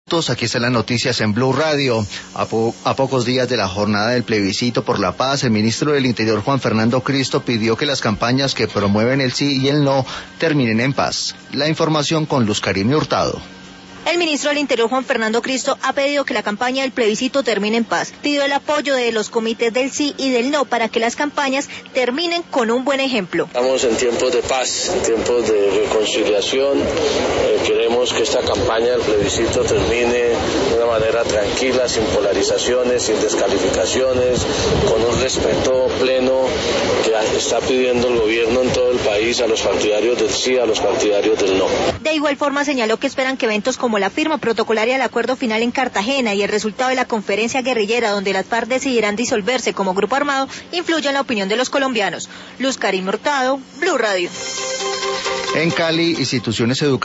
Aquí están las noticias en Blue Radio. A pocos días de la jornada del plebiscito por la paz, el ministro del Interior, Juan Fernando Cristo, pidió que las campañas que promueven el sí y el no terminen en paz. La información con Luz Karime Hurtado. El ministro del Interior, Juan Fernando Cristo, ha pedido que la campaña del plebiscito termine en paz. Pidió el apoyo de los comités del sí y del no para que las campañas terminen con un buen ejemplo. Estamos en tiempos de paz, en tiempos de reconciliación. Queremos que esta campaña del plebiscito termine de una manera tranquila, sin polarizaciones, sin descalificaciones, con un respeto pleno que está pidiendo el gobierno en todo el país a los partidarios del sí, a los partidarios del no. De igual forma señaló que esperan que eventos como la firma protocolaria del acuerdo final en Cartagena y el resultado de la conferencia guerrillera donde las FARC decidirán disolverse como grupo armado influya en la opinión de los colombianos. Luz Karime Hurtado, Blue Radio. En Cali, instituciones educativas